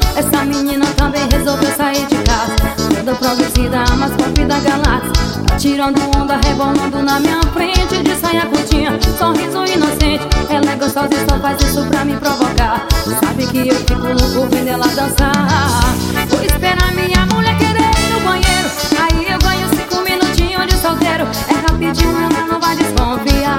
Essa menina também resolveu sair de casa. Toda produzida, a mais pop da galáxia. Tá tirando onda, rebolando na minha frente, de saia curtinha, sorriso inocente. Ela é gostosa e só faz isso pra me provocar. Sabe que eu fico louco vendo ela dançar. Vou esperar minha mulher querer ir no banheiro, aí eu ganho 5 minutinhos de solteiro. É rapidinho, ela não vai desconfiar.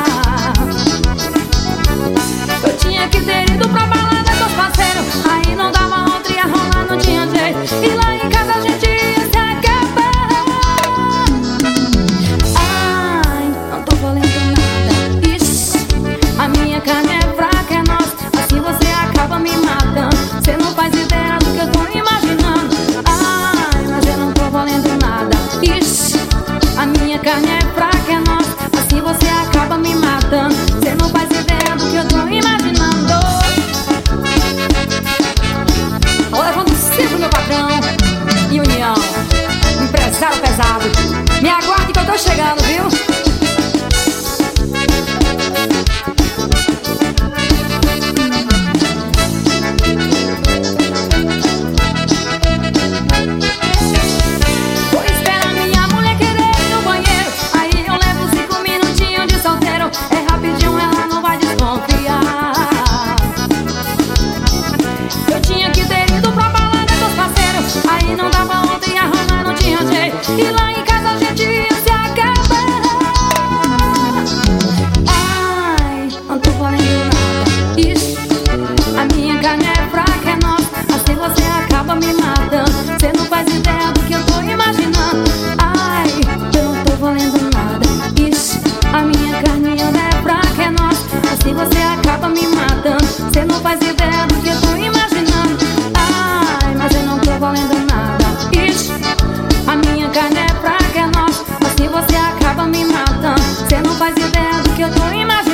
Eu tinha que ter ido pra balada com os parceiros, aí não dava outra, ia rolar, não tinha jeito. E lá em casa a gente ia se acabar. Ai, não tô valendo nada. Ixi, a minha carne é fraca, é nossa, assim você acaba me matando. Cê não faz ideia do que eu tô imaginando. Ai, mas eu não tô valendo nada. Ixi, a minha carne é fraca, é nossa, assim você acaba me matando. Cê não faz ideia do que eu tô imaginando. Tô levando sempre meu patrão e união, empresário pesado. Me aguarde que eu tô chegando, viu? Vou esperar minha mulher querer ir no banheiro, aí eu levo 5 minutinhos de solteiro. É rapidinho, ela não vai desconfiar. Eu tinha que ter ido pra balada com os parceiros, aí não dava ontem, ia rolar, não tinha jeito. E lá em casa a gente ia se acabar. Ai, não tô valendo nada. Ixi, a minha carne é fraca, é nossa, assim você acaba me matando. Cê não faz ideia do que eu tô imaginando. Ai, eu não tô valendo nada. Ixi, a minha carne ela é fraca, é nossa, assim você acaba me matando. Cê não faz ideia do que eu tô imaginando. Ai, mas eu não tô valendo nada. Ixi, a minha carne é fraca, é nossa, assim você acaba me matando. Cê não faz ideia do que eu tô imaginando.